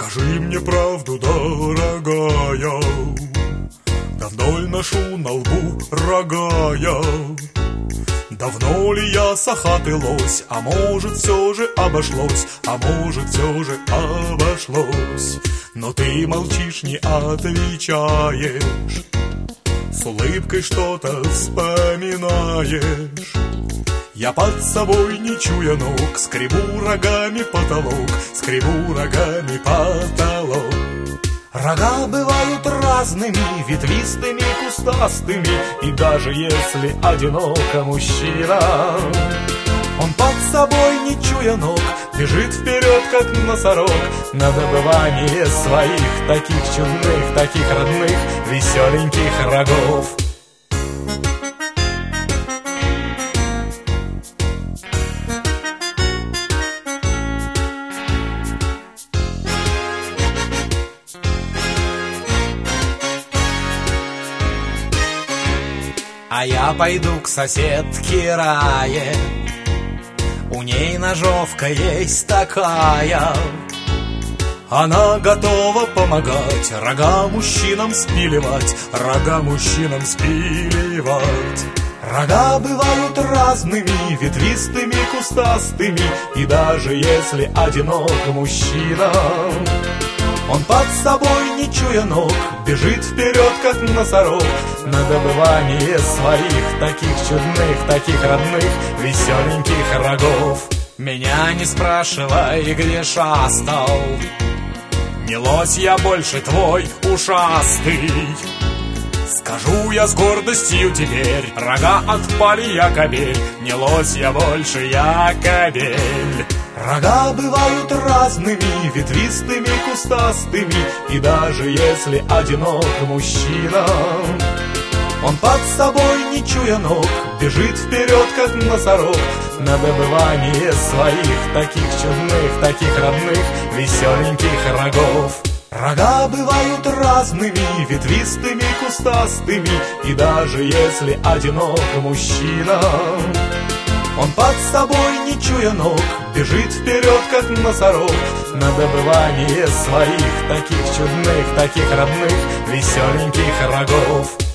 Скажи мне правду, дорогая, давно ли ношу на лбу рога я? Давно ли я сахатый лось? А может, все же обошлось? А может, все же обошлось? Но ты молчишь, не отвечаешь, с улыбкой что-то вспоминаешь. Я под собой, не чуя ног, скребу рогами потолок, скребу рогами потолок. Рога бывают разными, ветвистыми, кустастыми, и даже если одиноко мужчина, он под собой, не чуя ног, бежит вперед, как носорог, на добывание своих таких чудных, таких родных, веселеньких рогов. А я пойду к соседке Рае, у ней ножовка есть такая. Она готова помогать рога мужчинам спиливать, рога мужчинам спиливать. Рога бывают разными, ветвистыми, кустастыми, и даже если одинок мужчина, он под собой, не чуя ног, бежит вперед, как носорог, на добывание своих таких чудных, таких родных, веселеньких рогов. Меня не спрашивай, где шастал, не лось я больше твой ушастый. Скажу я с гордостью теперь, рога отпали, я кобель, не лось я больше, я кобель. Рога бывают разными, ветвистыми, кустастыми, и даже если одинок мужчина, он под собой, не чуя ног, бежит вперед, как носорог, на добывание своих таких чудных, таких родных, веселеньких рогов. Рога бывают разными, ветвистыми, кустастыми, и даже если одинок мужчина, он под собой, не чуя ног, бежит вперед, как носорог, на добывание своих таких чудных, таких родных, веселеньких рогов.